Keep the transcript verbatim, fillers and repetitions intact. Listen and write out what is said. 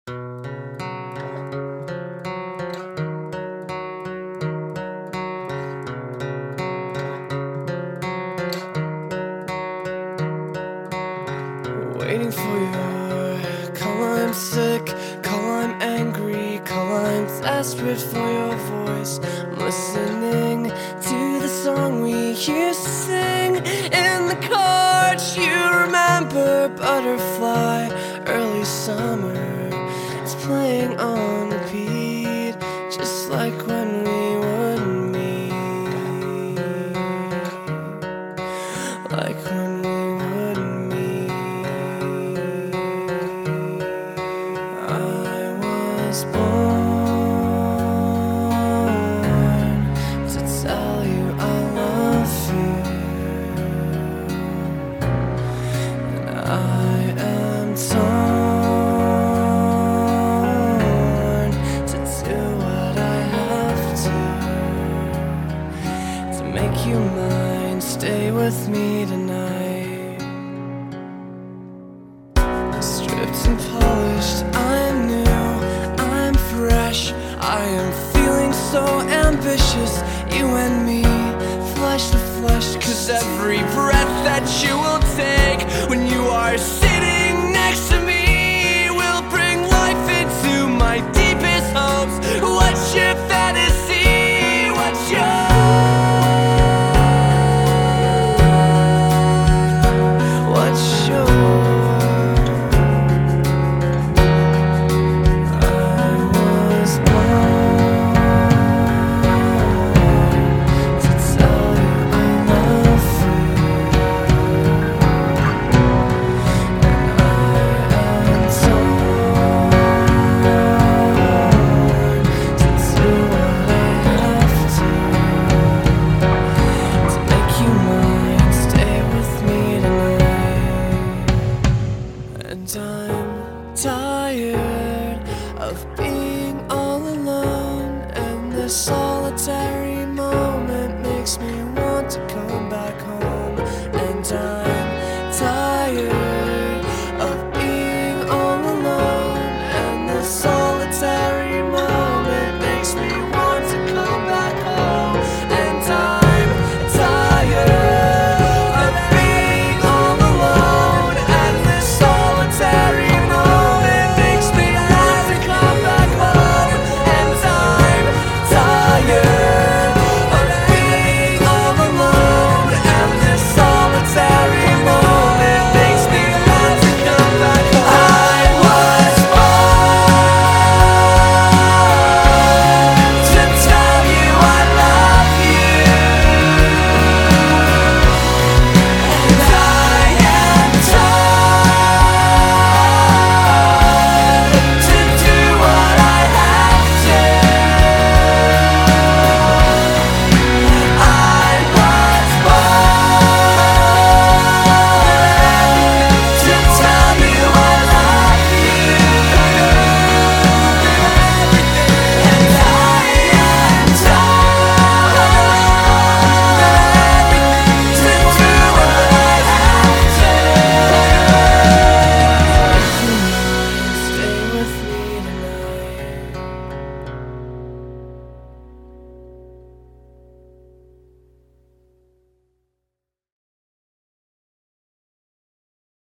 Waiting for your call, I'm sick, call, I'm angry, call, I'm desperate for your voice. I'm listening to the song we used to sing in the car. Do you remember Butterfly, early summer? It's playing on repeat, just like when we would meet, like when we would meet. I was born to tell you I love you, and I am torn to do what I have to to make you mine. Stay with me tonight. Stripped and polished, I'm new, I'm fresh, I am feeling so ambitious, you and me, flesh to flesh. Cause every breath that you will take when you are sitting next to me will bring life into my deepest hopes. What's your fantasy? What's your What's your And I'm tired of being all alone in this solitary